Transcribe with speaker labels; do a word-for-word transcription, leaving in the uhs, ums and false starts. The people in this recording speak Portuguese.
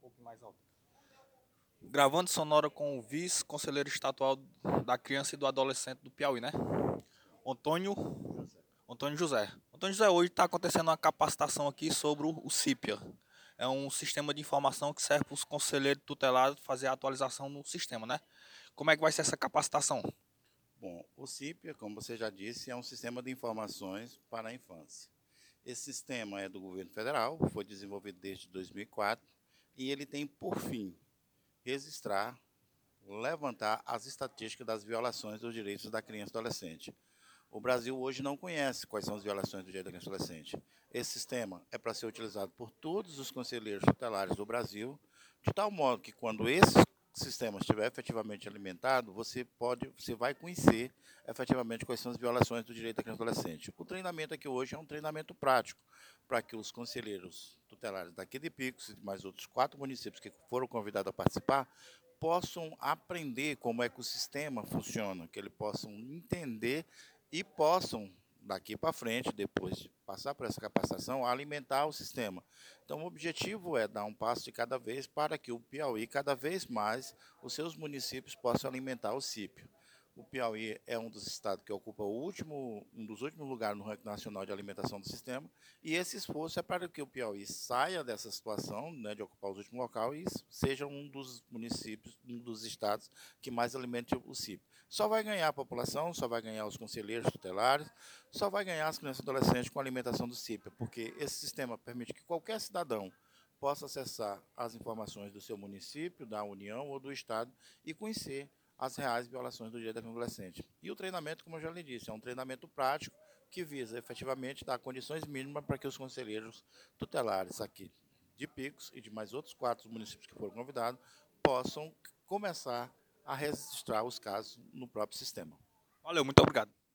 Speaker 1: pouquinho mais alto. Gravando sonora com o vice-conselheiro estadual da criança e do adolescente do Piauí, né? Antônio, Antônio José. Antônio José, hoje está acontecendo uma capacitação aqui sobre o, o CIPIA. É um sistema de informação que serve para os conselheiros tutelados fazer a atualização no sistema, né? Como é que vai ser essa capacitação?
Speaker 2: Bom, o CIPIA, como você já disse, é um sistema de informações para a infância. Esse sistema é do governo federal, foi desenvolvido desde dois mil e quatro e ele tem por fim registrar, levantar as estatísticas das violações dos direitos da criança e adolescente. O Brasil hoje não conhece quais são as violações do direito da criança e adolescente. Esse sistema é para ser utilizado por todos os conselheiros tutelares do Brasil, de tal modo que quando esse sistema estiver efetivamente alimentado, você pode, você vai conhecer efetivamente quais são as violações do direito da criança e adolescente. O treinamento aqui hoje é um treinamento prático, para que os conselheiros tutelares daqui de Picos e de mais outros quatro municípios que foram convidados a participar, possam aprender como é que o sistema funciona, que eles possam entender e possam, daqui para frente, depois de passar por essa capacitação, alimentar o sistema. Então, o objetivo é dar um passo de cada vez para que o Piauí, cada vez mais, os seus municípios possam alimentar o CIPIA. O Piauí é um dos estados que ocupa o último, um dos últimos lugares no ranking nacional de alimentação do sistema, e esse esforço é para que o Piauí saia dessa situação, né, de ocupar os últimos locais e seja um dos municípios, um dos estados que mais alimente o CIPIA. Só vai ganhar a população, só vai ganhar os conselheiros tutelares, só vai ganhar as crianças e adolescentes com a alimentação do CIPIA, porque esse sistema permite que qualquer cidadão possa acessar as informações do seu município, da União ou do Estado e conhecer as reais violações do direito da criança e adolescente. E o treinamento, como eu já lhe disse, é um treinamento prático que visa efetivamente dar condições mínimas para que os conselheiros tutelares aqui de Picos e de mais outros quatro municípios que foram convidados possam começar a registrar os casos no próprio sistema.
Speaker 1: Valeu, muito obrigado.